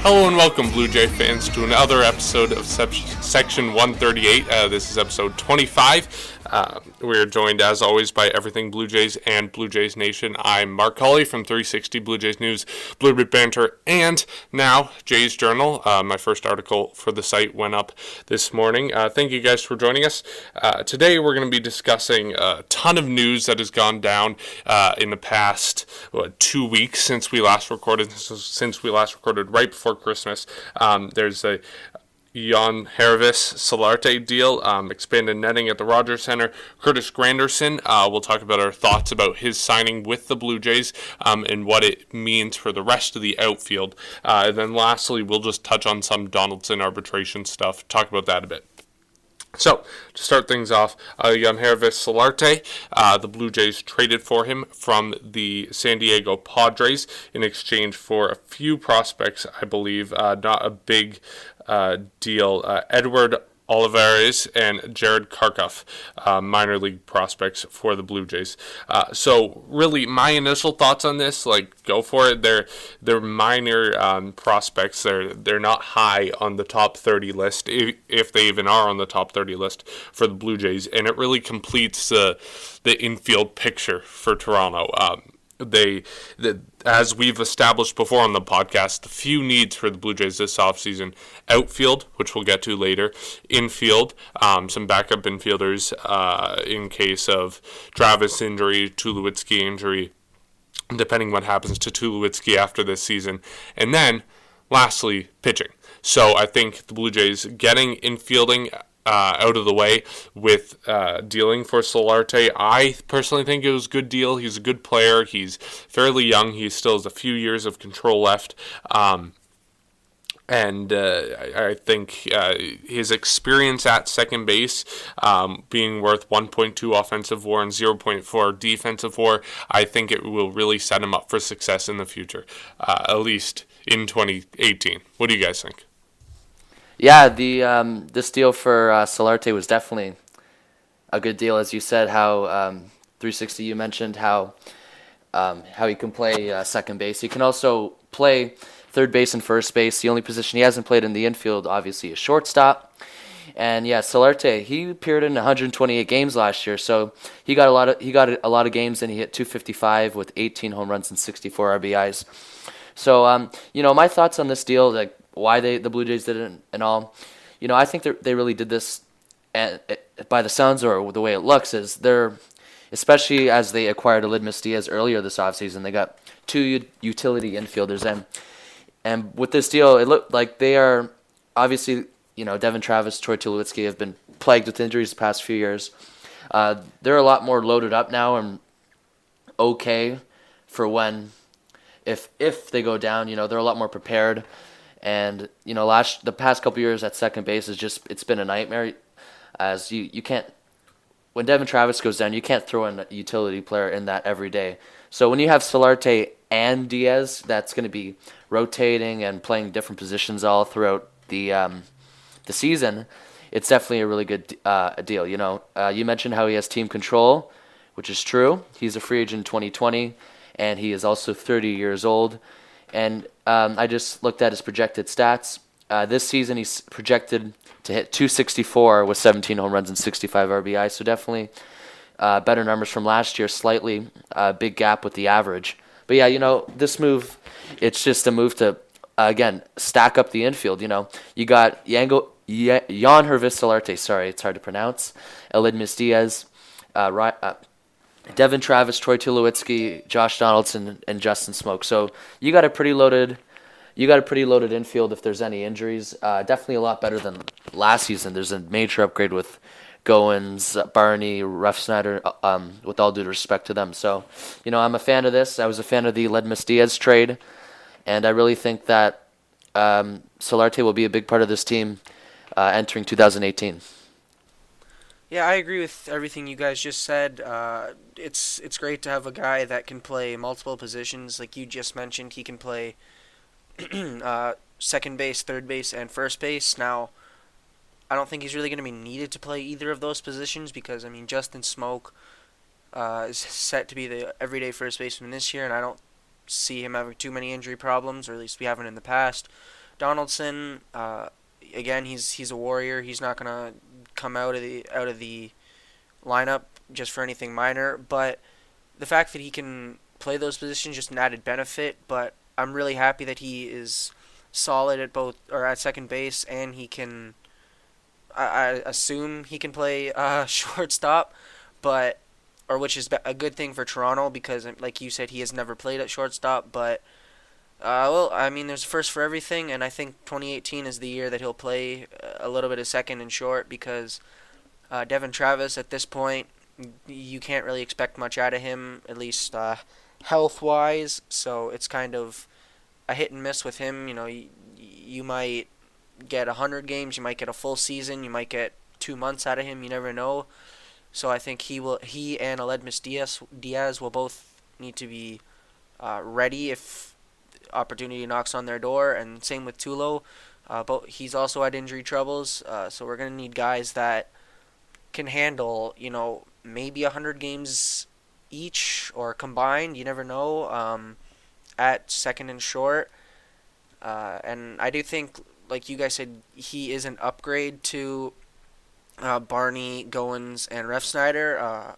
Hello and welcome, Blue Jay fans, to another episode of Section 138. This is episode 25. We're joined, as always, by Everything Blue Jays and Blue Jays Nation. I'm Mark Hawley from 360 Blue Jays News, Blue Bit Banter, and now Jays Journal. My first article for the site went up this morning. Thank you guys for joining us. Today we're going to be discussing a ton of news that has gone down in the past 2 weeks since we last recorded right before Christmas. There's a Jan Hervis Solarte deal, expanded netting at the Rogers Center. Curtis Granderson, we'll talk about our thoughts about his signing with the Blue Jays and what it means for the rest of the outfield. And then lastly, we'll just touch on some Donaldson arbitration stuff, talk about that a bit. So, to start things off, Jan Hervis Solarte, the Blue Jays traded for him from the San Diego Padres in exchange for a few prospects, I believe, not a big deal. Edward Olivares and Jared Karkoff, minor league prospects for the Blue Jays. So really, my initial thoughts on this, go for it. They're minor prospects. They're not high on the top 30 list, if they even are on the top 30 list for the Blue Jays, and it really completes the infield picture for Toronto. As we've established before on the podcast, the few needs for the Blue Jays this offseason: outfield, which we'll get to later, infield, some backup infielders in case of Travis injury, Tulowitzki injury, depending what happens to Tulowitzki after this season, and then lastly, pitching. So I think the Blue Jays getting infielding out of the way with dealing for Solarte. I personally think it was a good deal. He's a good player. He's fairly young. He still has a few years of control left. And I think his experience at second base, being worth 1.2 offensive WAR and 0.4 defensive WAR, I think it will really set him up for success in the future, at least in 2018. What do you guys think? Yeah, this deal for Solarte was definitely a good deal, as you said. How 360, you mentioned how he can play second base. He can also play third base and first base. The only position he hasn't played in the infield, obviously, is shortstop. And yeah, Solarte, he appeared in 128 games last year, so he got a lot of games, and he hit 255 with 18 home runs and 64 RBIs. So my thoughts on this deal, why the Blue Jays did it and all. I think they really did this, and by the sounds or the way it looks, is especially as they acquired Aledmys Diaz earlier this offseason, they got two utility infielders, and with this deal, it looked like they are obviously, Devin Travis, Troy Tulowitzki have been plagued with injuries the past few years. They're a lot more loaded up now and okay for when, if they go down, they're a lot more prepared. And the past couple years at second base it's been a nightmare, as you can't, when Devin Travis goes down, you can't throw in a utility player in that every day. So when you have Solarte and Diaz, that's going to be rotating and playing different positions all throughout the season. It's definitely a really good deal. You mentioned how he has team control, which is true. He's a free agent in 2020, and he is also 30 years old. And I just looked at his projected stats. This season, he's projected to hit 264 with 17 home runs and 65 RBI. So definitely better numbers from last year. Slightly big gap with the average. But yeah, this move, it's just a move to again stack up the infield. You got Jan Hervis Solarte. Sorry, it's hard to pronounce. Aledmys Diaz. Devin Travis, Troy Tulowitzki, Josh Donaldson, and Justin Smoak. So you got a pretty loaded infield if there's any injuries. Definitely a lot better than last season. There's a major upgrade with Goins, Barney, Refsnyder, with all due respect to them. So, I'm a fan of this. I was a fan of the Aledmys Diaz trade, and I really think that Solarte will be a big part of this team entering 2018. Yeah, I agree with everything you guys just said. It's great to have a guy that can play multiple positions. Like you just mentioned, he can play second base, third base, and first base. Now, I don't think he's really going to be needed to play either of those positions because, Justin Smoak is set to be the everyday first baseman this year, and I don't see him having too many injury problems, or at least we haven't in the past. Donaldson, again, he's a warrior. He's not gonna come out of the lineup just for anything minor. But the fact that he can play those positions just an added benefit. But I'm really happy that he is solid at both or at second base, and he can. I assume he can play shortstop, but or which is a good thing for Toronto because, like you said, he has never played at shortstop. But well, I mean, there's a first for everything, and I think 2018 is the year that he'll play a little bit of second and short because Devin Travis at this point, you can't really expect much out of him, at least health-wise. So it's kind of a hit and miss with him. You know, you might get 100 games, you might get a full season, you might get 2 months out of him. You never know. So I think he and Aledmys Diaz will both need to be ready if opportunity knocks on their door, and same with Tulo. But he's also had injury troubles, so we're gonna need guys that can handle, maybe 100 games each or combined. You never know. At second and short, and I do think, like you guys said, he is an upgrade to Barney, Goins, and Refsnyder.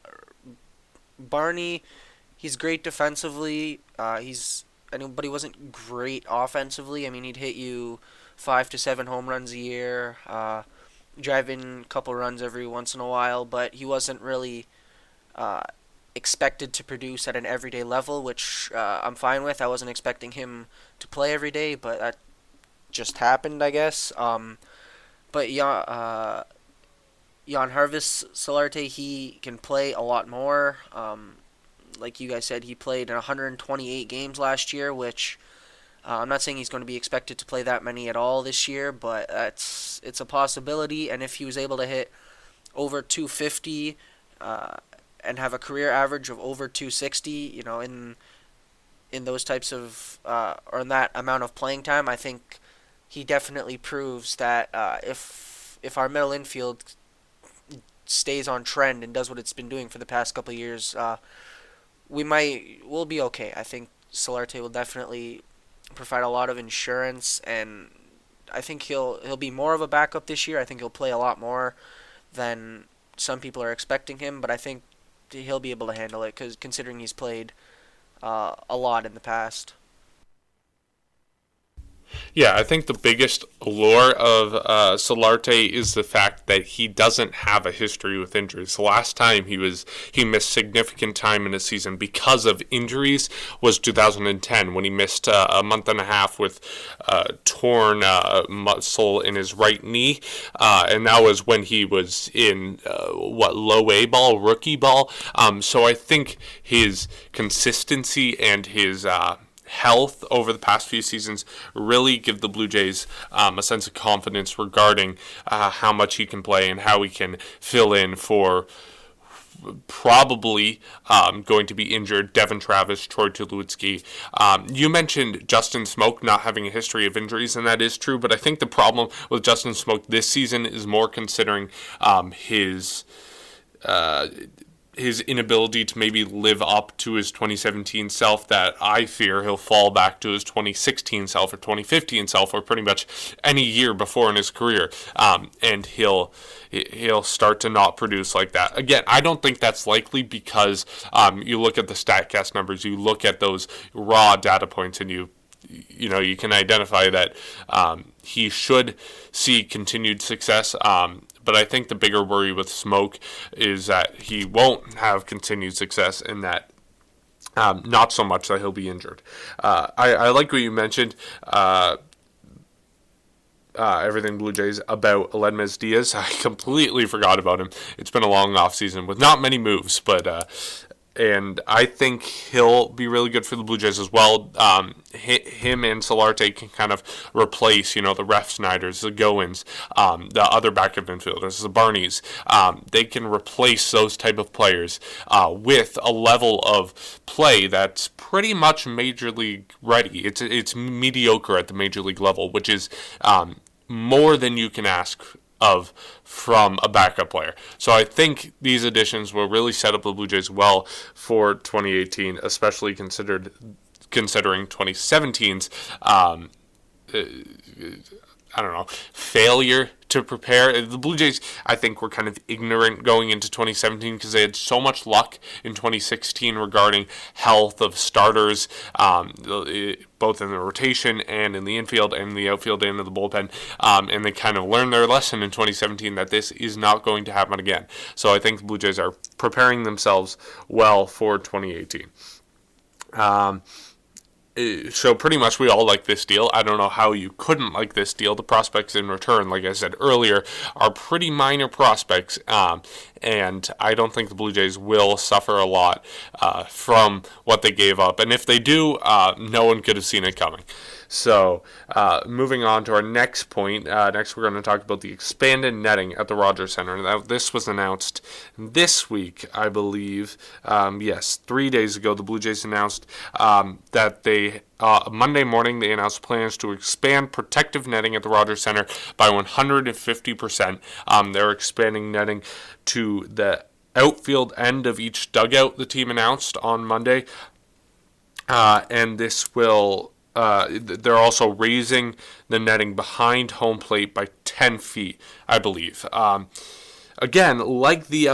Barney, he's great defensively. But he wasn't great offensively. I mean, he'd hit you 5 to 7 home runs a year, drive in a couple runs every once in a while, but he wasn't really expected to produce at an everyday level, which I'm fine with. I wasn't expecting him to play every day, but that just happened, I guess. But Jan Harvis Solarte, he can play a lot more. Like you guys said, he played in 128 games last year, which I'm not saying he's going to be expected to play that many at all this year, but it's a possibility. And if he was able to hit over 250 and have a career average of over 260, in those types of or in that amount of playing time, I think he definitely proves that if our middle infield stays on trend and does what it's been doing for the past couple of years, we'll be okay. I think Solarte will definitely provide a lot of insurance, and I think he'll be more of a backup this year. I think he'll play a lot more than some people are expecting him, but I think he'll be able to handle it considering he's played a lot in the past. Yeah, I think the biggest allure of Solarte is the fact that he doesn't have a history with injuries. The last time he missed significant time in a season because of injuries was 2010 when he missed a month and a half with torn muscle in his right knee, and that was when he was in low A ball, rookie ball. So I think his consistency and his health over the past few seasons really give the Blue Jays a sense of confidence regarding how much he can play and how he can fill in for probably going to be injured Devin Travis, Troy Tulowitzki. You mentioned Justin Smoak not having a history of injuries, and that is true, but I think the problem with Justin Smoak this season is more considering his inability to maybe live up to his 2017 self, that I fear he'll fall back to his 2016 self or 2015 self or pretty much any year before in his career, and he'll start to not produce like that. Again, I don't think that's likely because you look at the StatCast numbers, you look at those raw data points, and you can identify that he should see continued success. But I think the bigger worry with Smoak is that he won't have continued success, and that not so much that he'll be injured. I like what you mentioned, everything Blue Jays about Aledmys Diaz. I completely forgot about him. It's been a long off season with not many moves, but and I think he'll be really good for the Blue Jays as well. Him and Solarte can kind of replace, the Refsnyders, the Goins, the other backup infielders, the Barneys. They can replace those type of players with a level of play that's pretty much major league ready. It's mediocre at the major league level, which is more than you can ask of from a backup player. So I think these additions will really set up the Blue Jays well for 2018, especially considering 2017's I don't know, failure to prepare. The Blue Jays, I think, were kind of ignorant going into 2017 because they had so much luck in 2016 regarding health of starters, both in the rotation and in the infield and the outfield and in the bullpen. And they kind of learned their lesson in 2017 that this is not going to happen again. So I think the Blue Jays are preparing themselves well for 2018. So pretty much we all like this deal. I don't know how you couldn't like this deal. The prospects in return, like I said earlier, are pretty minor prospects, and I don't think the Blue Jays will suffer a lot from what they gave up. And if they do, no one could have seen it coming. So, moving on to our next point. Next, we're going to talk about the expanded netting at the Rogers Center. Now, this was announced this week, I believe. Yes, 3 days ago, the Blue Jays announced that they Monday morning, they announced plans to expand protective netting at the Rogers Center by 150%. They're expanding netting to the outfield end of each dugout, the team announced on Monday. And this will... they're also raising the netting behind home plate by 10 feet, I believe. Again, like the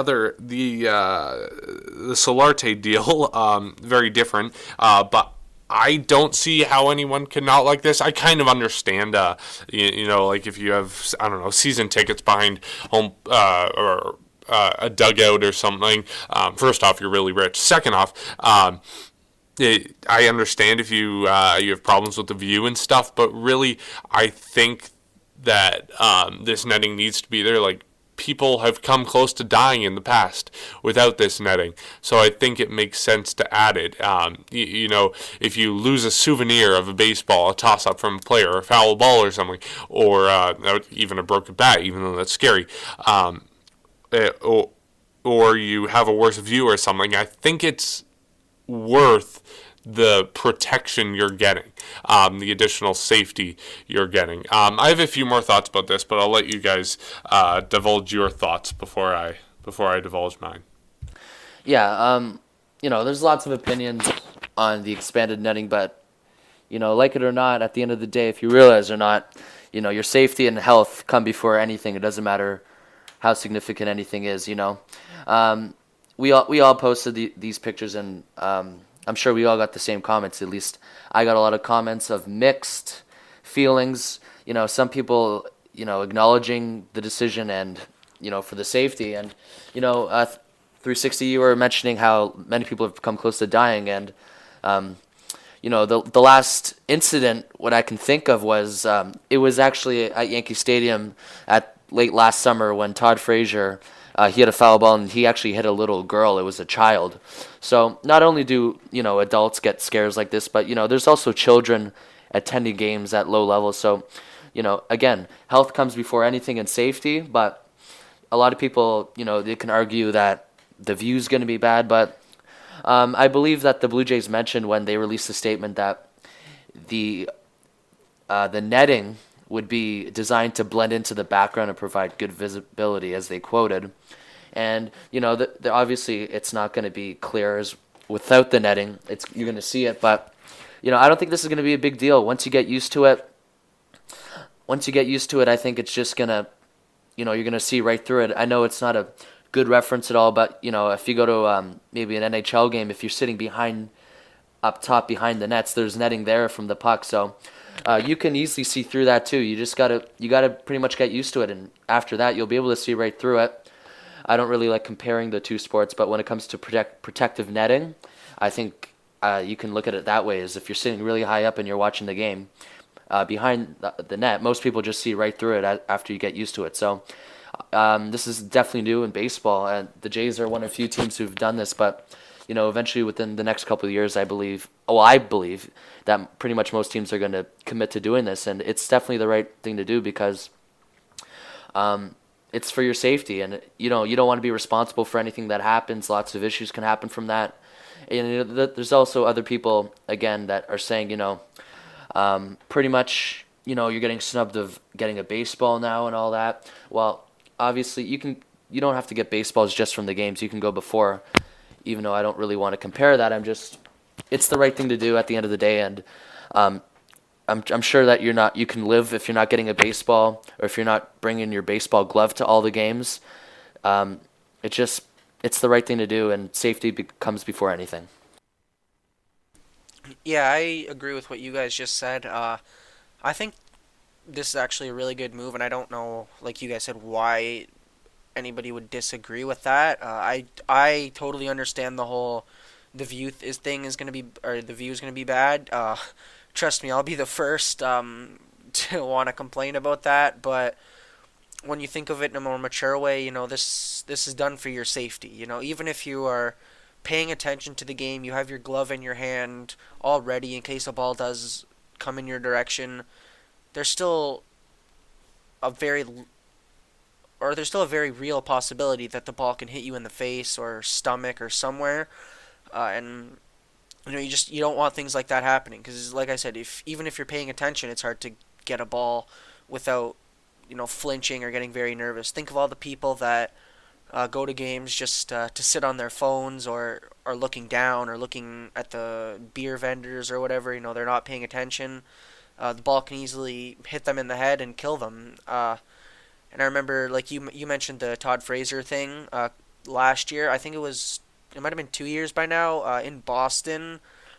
Solarte deal, very different, but I don't see how anyone can not like this. I kind of understand, like if you have, I don't know, season tickets behind home or a dugout or something. First off, you're really rich. Second off, I understand if you have problems with the view and stuff, but really, I think that this netting needs to be there. Like, people have come close to dying in the past without this netting, so I think it makes sense to add it. If you lose a souvenir of a baseball, a toss-up from a player, or a foul ball or something, or even a broken bat, even though that's scary, or you have a worse view or something, I think it's worth the protection you're getting, the additional safety you're getting. I have a few more thoughts about this, but I'll let you guys divulge your thoughts before I divulge mine. Yeah, there's lots of opinions on the expanded netting, but, like it or not, at the end of the day, if you realize or not, your safety and health come before anything. It doesn't matter how significant anything is, We all posted these pictures, and I'm sure we all got the same comments. At least I got a lot of comments of mixed feelings. Some people, acknowledging the decision and, for the safety. And, 360, you were mentioning how many people have come close to dying. And, the last incident, what I can think of was it was actually at Yankee Stadium at late last summer when Todd Frazier, he had a foul ball, and he actually hit a little girl. It was a child. So not only do, adults get scares like this, but, there's also children attending games at low levels. So, again, health comes before anything and safety, but a lot of people, they can argue that the view's going to be bad. But I believe that the Blue Jays mentioned when they released a statement that the netting would be designed to blend into the background and provide good visibility, as they quoted. And, obviously it's not going to be clear as without the netting. You're going to see it, but, I don't think this is going to be a big deal. Once you get used to it, I think it's just going to, you're going to see right through it. I know it's not a good reference at all, but, if you go to maybe an NHL game, if you're sitting up top behind the nets, there's netting there from the puck, so you can easily see through that too. You gotta pretty much get used to it, and after that, you'll be able to see right through it. I don't really like comparing the two sports, but when it comes to protective netting, I think you can look at it that way. As if you're sitting really high up and you're watching the game behind the net, most people just see right through it after you get used to it. So this is definitely new in baseball, and the Jays are one of the few teams who've done this, but eventually within the next couple of years, I believe that pretty much most teams are going to commit to doing this, and it's definitely the right thing to do because it's for your safety, and you don't want to be responsible for anything that happens. Lots of issues can happen from that, and there's also other people again that are saying pretty much you're getting snubbed of getting a baseball now and all that. Well, obviously you don't have to get baseballs just from the games. You can go before. Even though I don't really want to compare that, it's the right thing to do at the end of the day. And I'm sure that you can live if you're not getting a baseball or if you're not bringing your baseball glove to all the games. Um, it's the right thing to do, and safety comes before anything. Yeah, I agree with what you guys just said. I think this is actually a really good move, and I don't know, like you guys said, why anybody would disagree with that. I totally understand the view thing is gonna be, or the view is gonna be bad. Trust me, I'll be the first to want to complain about that. But when you think of it in a more mature way, this is done for your safety. Even if you are paying attention to the game, you have your glove in your hand all ready in case a ball does come in your direction. There's still a very there's still a very real possibility that the ball can hit you in the face or stomach or somewhere, and you don't want things like that happening, because like I said, even if you're paying attention, it's hard to get a ball without flinching or getting very nervous. Think of all the people that go to games just to sit on their phones or looking down or looking at the beer vendors or whatever. They're not paying attention. The ball can easily hit them in the head and kill them. And I remember, like you mentioned the Todd Frazier thing last year. I think it might have been 2 years by now, in Boston.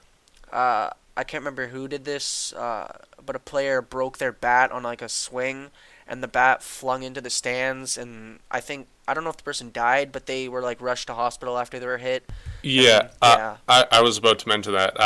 I can't remember who did this, but a player broke their bat on like a swing, and the bat flung into the stands, and I don't know if the person died, but they were like rushed to hospital after they were hit. Yeah, Yeah. I was about to mention that.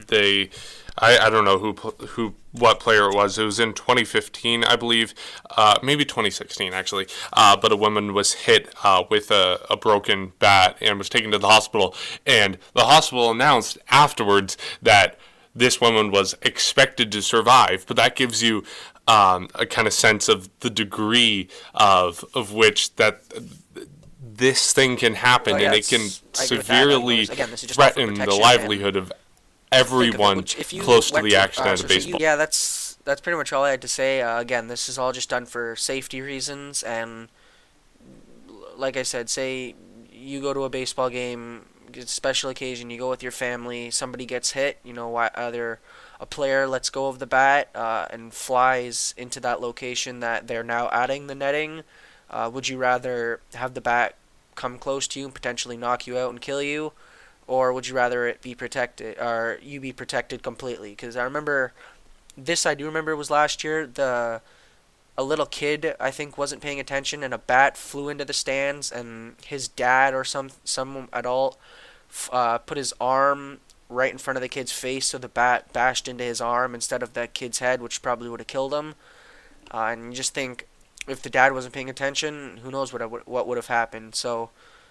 I don't know what player it was. It was in 2015, I believe, maybe 2016 actually. But a woman was hit with a broken bat and was taken to the hospital, and the hospital announced afterwards that this woman was expected to survive. But that gives you a kind of sense of the degree of which that this thing can happen, Well, yeah, and it can I agree with that. severely Again, this is just all for threaten the protection, livelihood of everyone If you close to went the action at a baseball. Yeah, that's pretty much all I had to say. Again, this is all just done for safety reasons, and like I said, say you go to a baseball game, it's a special occasion, you go with your family, somebody gets hit, either a player lets go of the bat and flies into that location that they're now adding the netting. Would you rather have the bat come close to you and potentially knock you out and kill you, or would you rather it be protected, or you be protected completely? Because I do remember it was last year. A little kid, I think, wasn't paying attention, and a bat flew into the stands, and his dad or some adult put his arm right in front of the kid's face, so the bat bashed into his arm instead of the kid's head, which probably would have killed him. And you just think, if the dad wasn't paying attention, who knows what would have happened. So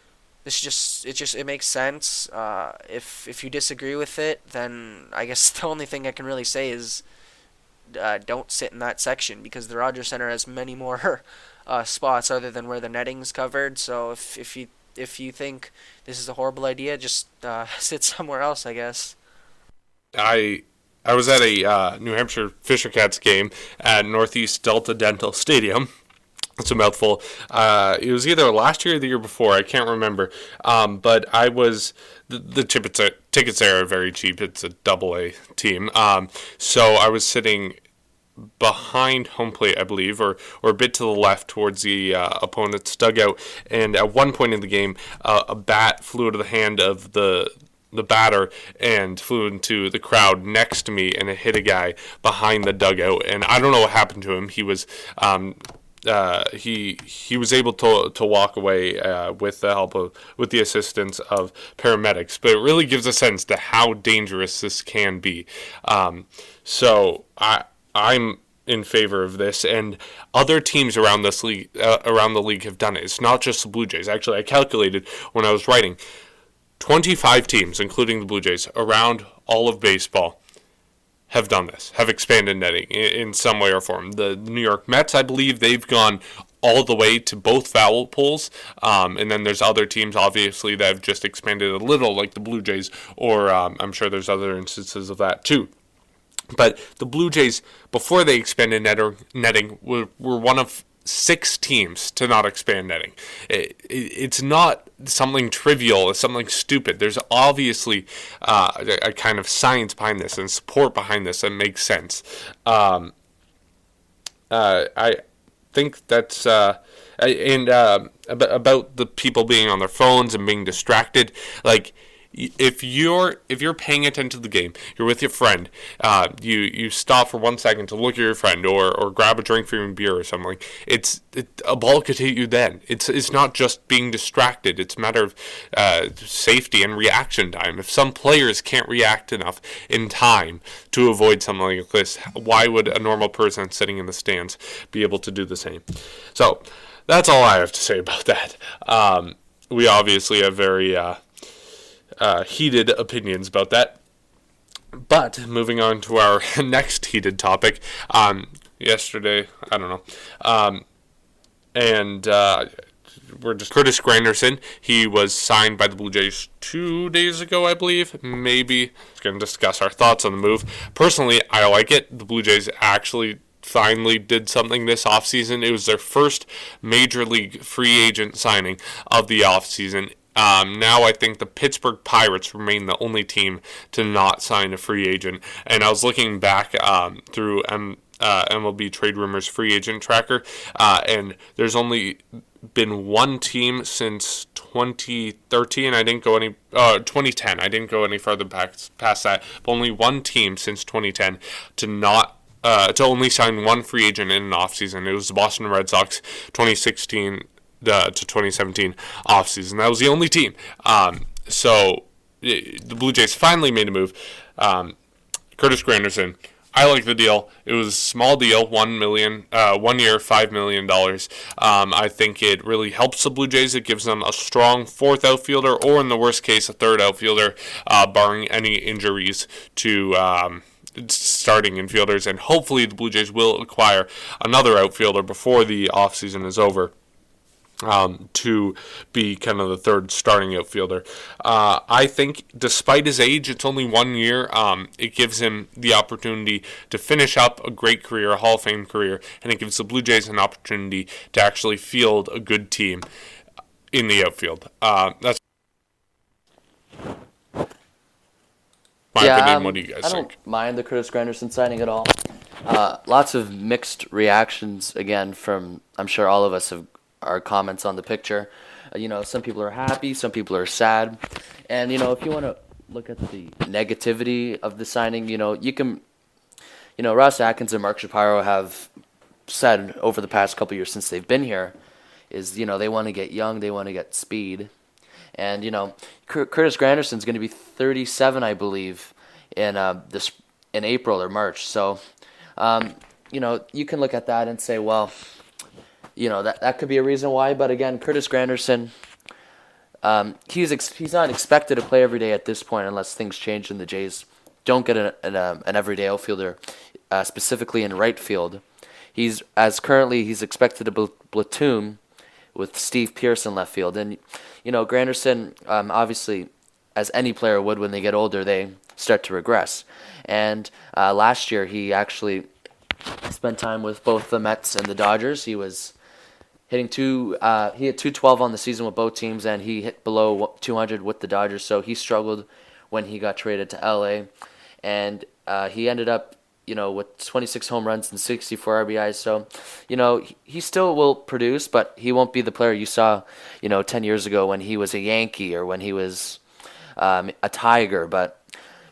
it makes sense. If you disagree with it, then I guess the only thing I can really say is don't sit in that section, because the Rogers Center has many more spots other than where the netting's covered. So if you think this is a horrible idea, just sit somewhere else, I guess. I was at a New Hampshire Fisher Cats game at Northeast Delta Dental Stadium. It's a mouthful. It was either last year or the year before. I can't remember. But I was the tickets there are very cheap. It's a AA team. So I was sitting behind home plate, I believe, or a bit to the left towards the opponent's dugout. And at one point in the game, a bat flew out of the hand of the batter and flew into the crowd next to me, and it hit a guy behind the dugout. And I don't know what happened to him. He was he was able to walk away with the assistance of paramedics, but it really gives a sense to how dangerous this can be. So I'm in favor of this, and other teams around this league, around the league, have done it. It's not just the Blue Jays. Actually, I calculated when I was writing, 25 teams, including the Blue Jays, around all of baseball have done this, have expanded netting in some way or form. The New York Mets, I believe, they've gone all the way to both foul poles, and then there's other teams, obviously, that have just expanded a little, like the Blue Jays, or I'm sure there's other instances of that too. But the Blue Jays, before they expanded netting, were one of 6 teams to not expand netting. It's not something trivial, it's something stupid. There's obviously a kind of science behind this and support behind this that makes sense. I think that's about the people being on their phones and being distracted. Like, if you're paying attention to the game, you're with your friend, you stop for 1 second to look at your friend or grab a drink for your beer or something. A ball could hit you then. It's not just being distracted. It's a matter of safety and reaction time. If some players can't react enough in time to avoid something like this, why would a normal person sitting in the stands be able to do the same? So that's all I have to say about that. We obviously have very heated opinions about that. But moving on to our next heated topic, yesterday, I don't know, we're just Curtis Granderson. He was signed by the Blue Jays 2 days ago, I believe. Maybe going to discuss our thoughts on the move. Personally, I like it. The Blue Jays actually finally did something this offseason. It was their first major league free agent signing of the offseason. Now I think the Pittsburgh Pirates remain the only team to not sign a free agent. And I was looking back through MLB Trade Rumors free agent tracker, and there's only been one team since 2013. 2010. I didn't go any further past that. But only one team since 2010 to only sign one free agent in an offseason. It was the Boston Red Sox, 2016 to 2017 offseason. That was the only team. So the Blue Jays finally made a move. Curtis Granderson, I like the deal. It was a small deal, $1 year, $5 million. I think it really helps the Blue Jays. It gives them a strong fourth outfielder, or in the worst case, a third outfielder, barring any injuries to starting infielders. And hopefully the Blue Jays will acquire another outfielder before the offseason is over, to be kind of the third starting outfielder. I think despite his age, it's only 1 year. It gives him the opportunity to finish up a great career, a Hall of Fame career, and it gives the Blue Jays an opportunity to actually field a good team in the outfield. That's my opinion. What do you guys think? I don't mind the Curtis Granderson signing at all. Lots of mixed reactions, again, from, I'm sure all of us have our comments on the picture. Some people are happy, some people are sad. And, if you want to look at the negativity of the signing, you can, Ross Atkins and Mark Shapiro have said over the past couple years since they've been here is, they want to get young, they want to get speed. And, Curtis Granderson's going to be 37, I believe, in April or March. So, you can look at that and say, well, that could be a reason why. But again, Curtis Granderson, he's not expected to play every day at this point unless things change and the Jays don't get an everyday outfielder, specifically in right field. He's expected to platoon with Steve Pearce in left field. And, Granderson, obviously, as any player would when they get older, they start to regress. And last year, he actually spent time with both the Mets and the Dodgers. He was hitting he hit 212 on the season with both teams, and he hit below 200 with the Dodgers. So he struggled when he got traded to LA, and he ended up, with 26 home runs and 64 RBIs. So, he still will produce, but he won't be the player you saw, 10 years ago when he was a Yankee or when he was a Tiger. But,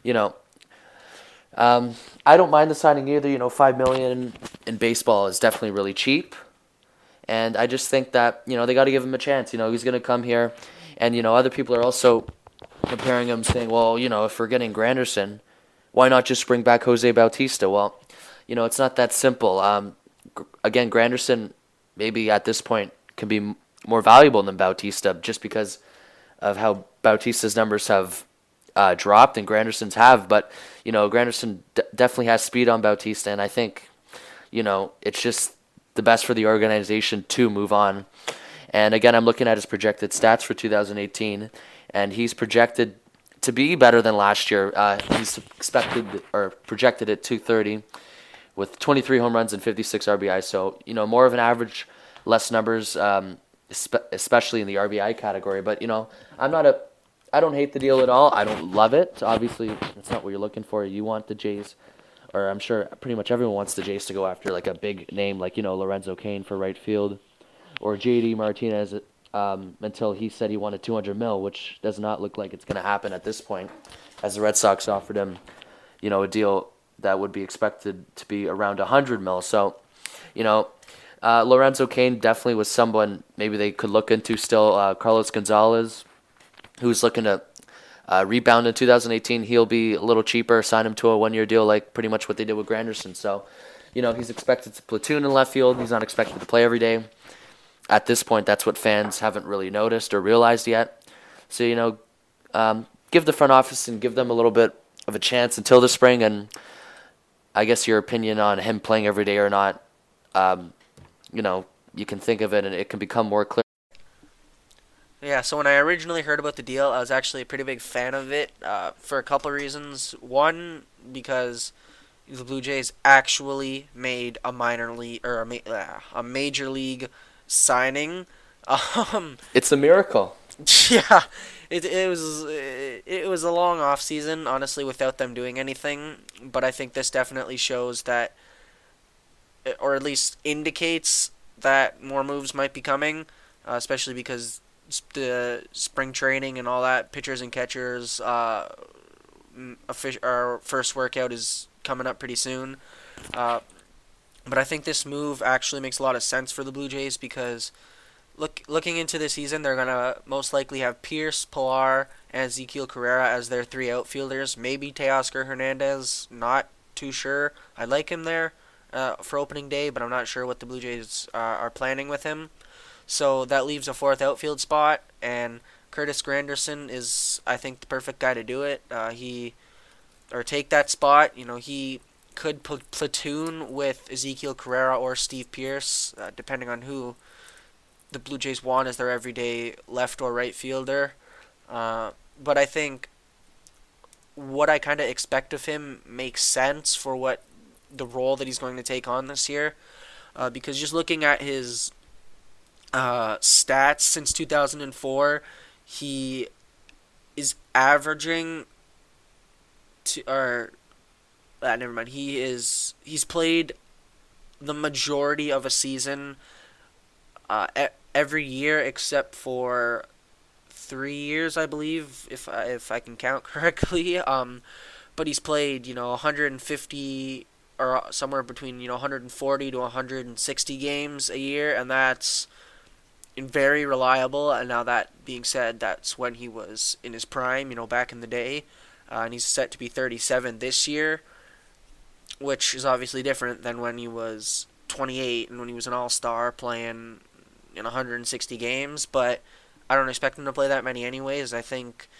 I don't mind the signing either. $5 million in baseball is definitely really cheap. And I just think that, they got to give him a chance. He's going to come here. And, other people are also comparing him, saying, well, if we're getting Granderson, why not just bring back Jose Bautista? Well, it's not that simple. Again, Granderson maybe at this point can be more valuable than Bautista just because of how Bautista's numbers have dropped and Granderson's have. But, Granderson definitely has speed on Bautista. And I think, it's just the best for the organization to move on. And again, I'm looking at his projected stats for 2018, and he's projected to be better than last year. He's projected at 230 with 23 home runs and 56 RBIs. So, more of an average less numbers, especially in the RBI category. But I don't hate the deal at all. I don't love it. Obviously, that's not what you're looking for. You want the Jays, or I'm sure pretty much everyone wants the Jays to go after like a big name like Lorenzo Cain for right field, or JD Martinez. Until he said he wanted 200 mil, which does not look like it's going to happen at this point, as the Red Sox offered him, a deal that would be expected to be around 100 mil. So, Lorenzo Cain definitely was someone maybe they could look into still. Carlos Gonzalez, who's looking to rebound in 2018. He'll be a little cheaper. Sign him to a one-year deal like pretty much what they did with Granderson. So, he's expected to platoon in left field. He's not expected to play every day. At this point, that's what fans haven't really noticed or realized yet. So, give the front office and give them a little bit of a chance until the spring. And I guess your opinion on him playing every day or not, you can think of it and it can become more clear. Yeah, so when I originally heard about the deal, I was actually a pretty big fan of it for a couple of reasons. One, because the Blue Jays actually made a minor league or a major league signing. It's a miracle. Yeah, it was a long off season, honestly, without them doing anything. But I think this definitely shows that, or at least indicates that more moves might be coming, especially because the spring training and all that, pitchers and catchers, our first workout is coming up pretty soon. But I think this move actually makes a lot of sense for the Blue Jays because looking into the season, they're going to most likely have Pierce, Pilar, and Ezequiel Carrera as their three outfielders. Maybe Teoscar Hernandez, not too sure. I like him there for opening day, but I'm not sure what the Blue Jays are planning with him. So that leaves a fourth outfield spot, and Curtis Granderson is, I think, the perfect guy to do it. Take that spot. He could platoon with Ezequiel Carrera or Steve Pierce, depending on who the Blue Jays want as their everyday left or right fielder. But I think what I kind of expect of him makes sense for what the role that he's going to take on this year. Because just looking at his stats since 2004, he is averaging never mind. He's played the majority of a season every year except for 3 years, I believe, if I can count correctly. But he's played 150 or somewhere between 140 to 160 games a year, and that's very reliable. And now that being said, that's when he was in his prime, back in the day, and he's set to be 37 this year, which is obviously different than when he was 28 and when he was an all-star playing in 160 games. But I don't expect him to play that many anyways. I think,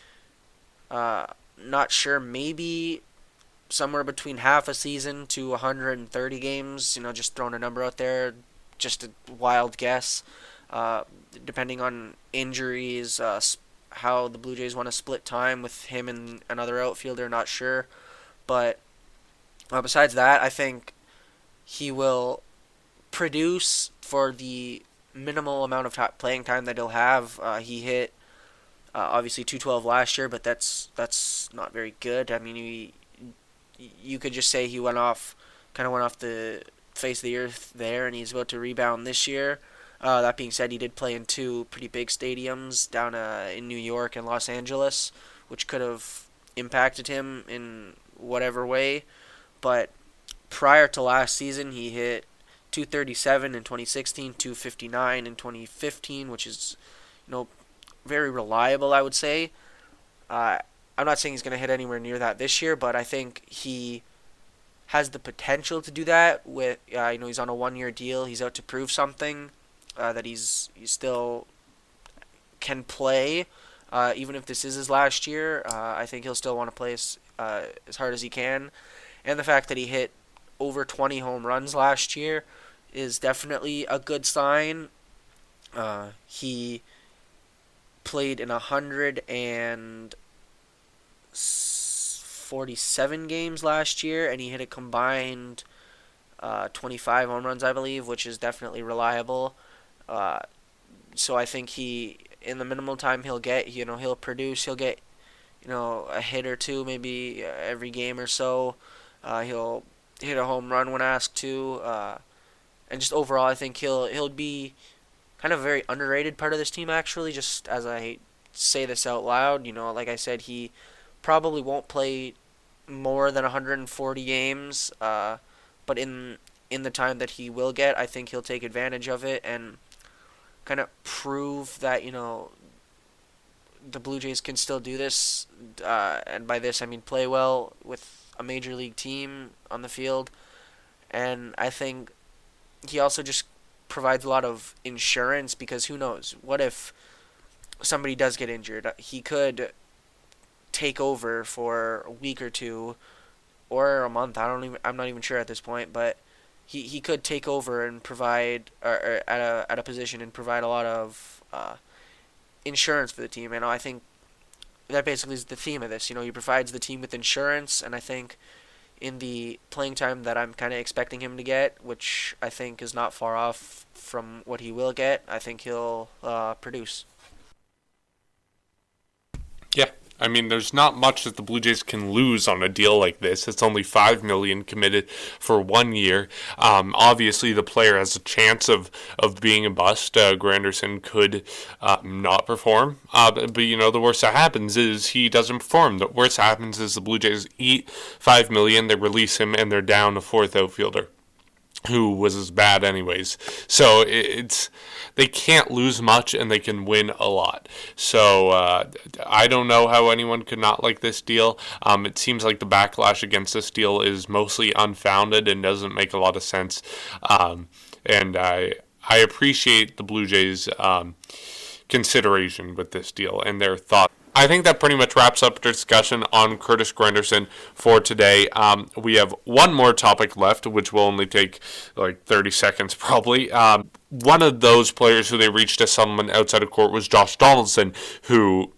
not sure, maybe somewhere between half a season to 130 games, just throwing a number out there, just a wild guess, depending on injuries, how the Blue Jays want to split time with him and another outfielder, not sure. But besides that, I think he will produce for the minimal amount of playing time that he'll have. He hit obviously 212 last year, but that's not very good. I mean, you could just say he went off the face of the earth there, and he's about to rebound this year. That being said, he did play in two pretty big stadiums down in New York and Los Angeles, which could have impacted him in whatever way. But prior to last season, he hit 237 in 2016, 259 in 2015, which is, very reliable, I would say. I'm not saying he's going to hit anywhere near that this year, but I think he has the potential to do that. With he's on a one-year deal. He's out to prove something, that he's still can play. Even if this is his last year, I think he'll still want to play as hard as he can. And the fact that he hit over 20 home runs last year is definitely a good sign. He played in 147 games last year, and he hit a combined 25 home runs, I believe, which is definitely reliable. So I think in the minimal time he'll get, he'll produce, he'll get, a hit or two maybe every game or so. He'll hit a home run when asked to, and just overall I think he'll be kind of a very underrated part of this team actually. Just as I say this out loud, like I said, he probably won't play more than 140 games, but in the time that he will get, I think he'll take advantage of it and kind of prove that the Blue Jays can still do this, and by this I mean play well with a major league team on the field. And I think he also just provides a lot of insurance, because who knows, what if somebody does get injured? He could take over for a week or two or a month. I'm not even sure at this point, but he could take over and provide or at a position and provide a lot of insurance for the team. And I think that basically is the theme of this. He provides the team with insurance, and I think in the playing time that I'm kind of expecting him to get, which I think is not far off from what he will get, I think he'll produce. Yeah, I mean, there's not much that the Blue Jays can lose on a deal like this. It's only $5 million committed for 1 year. Obviously, the player has a chance of being a bust. Granderson could not perform, but the worst that happens is he doesn't perform. The worst that happens is the Blue Jays eat $5 million, they release him, and they're down a fourth outfielder who was as bad anyways. So they can't lose much, and they can win a lot. So I don't know how anyone could not like this deal. It seems like the backlash against this deal is mostly unfounded and doesn't make a lot of sense. And I appreciate the Blue Jays' consideration with this deal and their thought. I think that pretty much wraps up the discussion on Curtis Granderson for today. We have one more topic left, which will only take like 30 seconds probably. One of those players who they reached a settlement outside of court was Josh Donaldson, who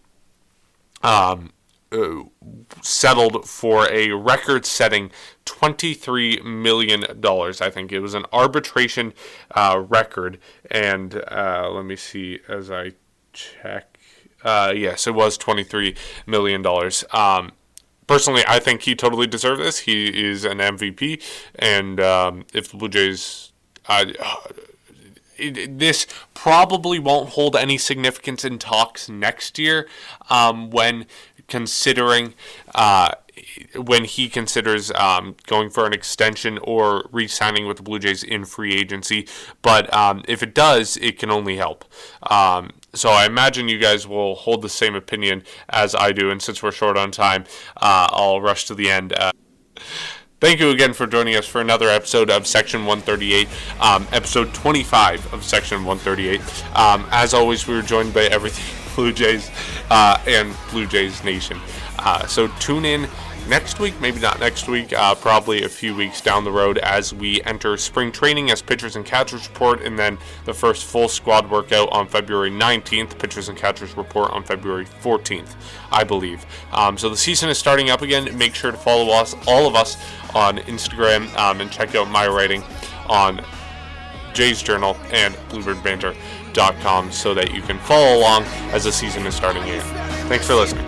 settled for a record-setting $23 million. I think it was an arbitration record. And let me see as I check. Yes, it was $23 million. Personally, I think he totally deserved this. He is an MVP, and if the Blue Jays... this probably won't hold any significance in talks next year when he considers going for an extension or re-signing with the Blue Jays in free agency. But if it does, it can only help. So I imagine you guys will hold the same opinion as I do, and since we're short on time, I'll rush to the end. Thank you again for joining us for another episode of Section 138, episode 25 of Section 138. As always, we were joined by Everything Blue Jays and Blue Jays Nation. So tune in next week, maybe not next week, probably a few weeks down the road as we enter spring training as pitchers and catchers report, and then the first full squad workout on February 19th, pitchers and catchers report on February 14th, I believe. So the season is starting up again. Make sure to follow us, all of us, on Instagram, and check out my writing on Jays Journal and BluebirdBanter.com so that you can follow along as the season is starting again. Thanks for listening.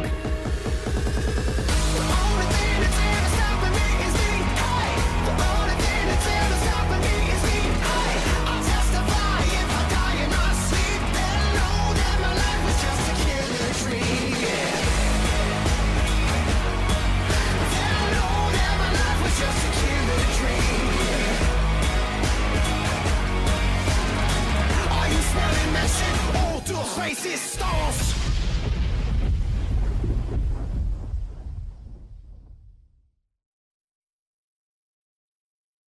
Racist stars.